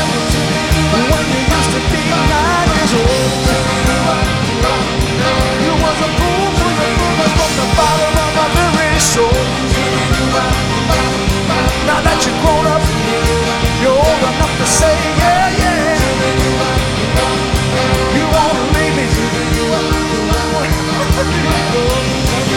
when you used to be 9 years old. You was a fool.